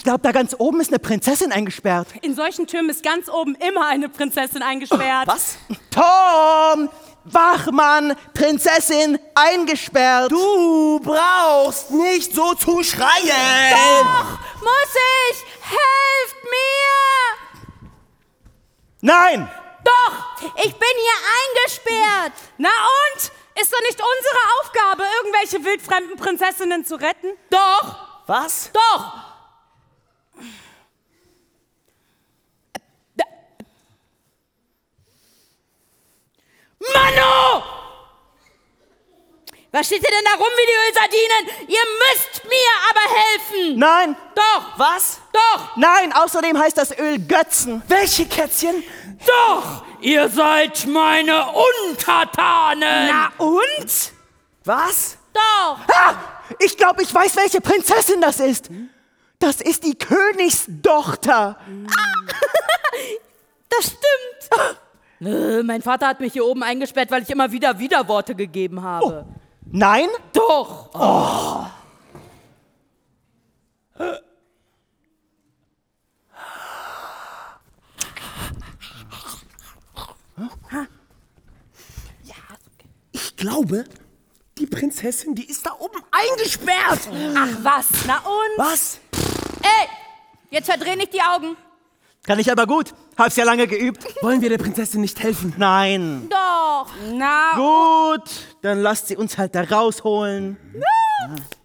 glaube, da ganz oben ist eine Prinzessin eingesperrt. In solchen Türmen ist ganz oben immer eine Prinzessin eingesperrt. Was? Tom! Wachmann, Prinzessin eingesperrt. Du brauchst nicht so zu schreien! Doch, muss ich! Helft mir! Nein! Doch, ich bin hier eingesperrt. Na und? Ist doch nicht unsere Aufgabe, irgendwelche wildfremden Prinzessinnen zu retten? Doch, Was? doch. Manu! Was steht ihr denn da rum wie die Ölsardinen? Ihr müsst mir aber helfen! Nein! Doch! Was? Doch! Nein, außerdem heißt das Öl Götzen. Welche Kätzchen? Doch! Ihr seid meine Untertanen! Na und? Was? Doch! Ah, ich glaube, ich weiß, welche Prinzessin das ist. Das ist die Königstochter. Das stimmt! Mein Vater hat mich hier oben eingesperrt, weil ich immer wieder Widerworte gegeben habe. Oh. Nein? Doch! Oh. Ich glaube, die Prinzessin, die ist da oben eingesperrt. Ach was, na und? Was? Ey, jetzt verdreh nicht die Augen. Kann ich aber gut. Hab's ja lange geübt. Wollen wir der Prinzessin nicht helfen? Nein. Doch. Na Gut, dann lasst sie uns halt da rausholen. Ja.